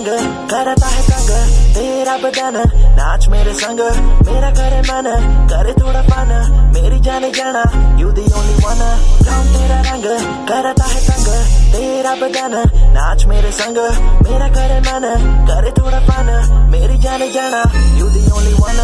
रंग करता है तंग तेरा बदन, नाच मेरे संग मेरा करे मन, करे थोड़ा फन मेरी जाने जाना, you the only one। गाऊं तेरा रंग करता है तंग तेरा बदन, नाच मेरे संग मेरा करे मन, करे थोड़ा फन मेरी जाने जाना, you the only one।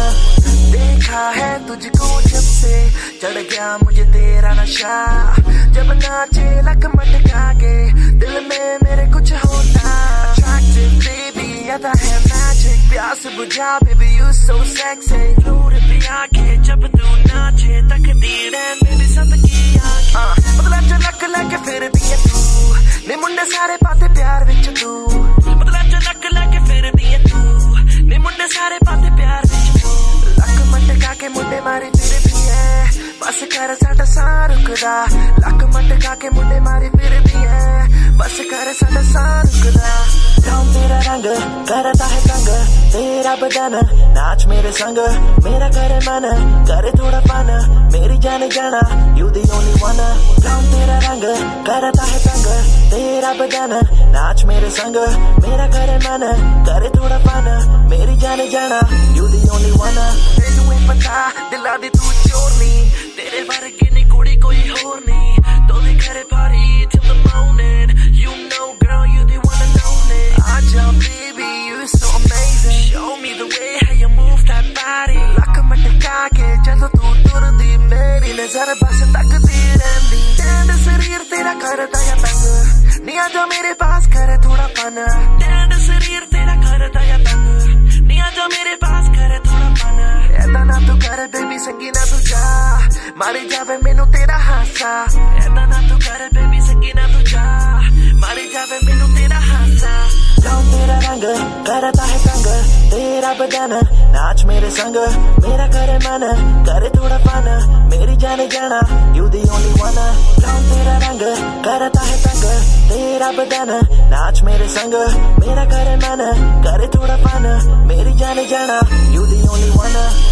देखा है तुझको जब से चढ़ गया मुझे तेरा नशा, जब नाचे लक मटका के दिल में मेरे कुछ होता। Attractive baby आता है magic, प्यास बुझा baby you so sexy। दूर भी आके जब तू नाचे तकदीर है मेरी सबकी आंखें, बदला झलक लेके फिर भी है तू, ने मुंडे सारे पाते प्यार विच तू, बदला झलक लेके फिर भी है तू, ने मुंडे सारे पाते प्यार विच तू। लक मटका के मुंडे मारे फिर भी है, बस कर साडा सा रुकदा, लक मटका के मुंडे मारे फिर भी है, बस कर साडा सा रुकदा। गाऊं तेरा रंग करता है तंग तेरा बदन, नाच मेरे संग मेरा करे मन, करे थोड़ा फन मेरी जाने जाना, you the only one। गाऊं तेरा रंग करता है तंग तेरा बदन, नाच मेरे संग मेरा करे मन, करे थोड़ा फन मेरी जाने जाना, you the only one। तेनू पता दिला दी तू चोरनी, तेरे वर्गे नी कुड़ी कोई होर नहीं, तो भी करे party till the morning, you know girl you the one and only। आजा baby you so amazing, show me the way how you move that body। लक मटका के जदों तू तुरदी मेरी नजर बस तकदी रहंदी, चैन शरीर तेरा करदा या तंग, नी आजा मेरे पास करे थोड़ा फन, चैन शरीर तेरा करदा या तंग, नी आजा मेरे पास करे थोड़ा फन। ऐदा ना तू कर बेबी संगी ना तू जा, मारी जावे मैनू तेरा हासा, ऐदा ना तू कर बेबी संगी ना तू जा, मारी जावे मैनू तेरा हासा। गाऊं तेरा रंग करता है तंग तेरा बदन, नाच मेरे संग मेरा करे मन, करे थोड़ा फन मेरी जाने जाना, you the only one। गाऊं तेरा रंग करता है तंग तेरा बदन, नाच मेरे संग मेरा करे मन, करे थोड़ा फन मेरी जाने जाना, you the only one।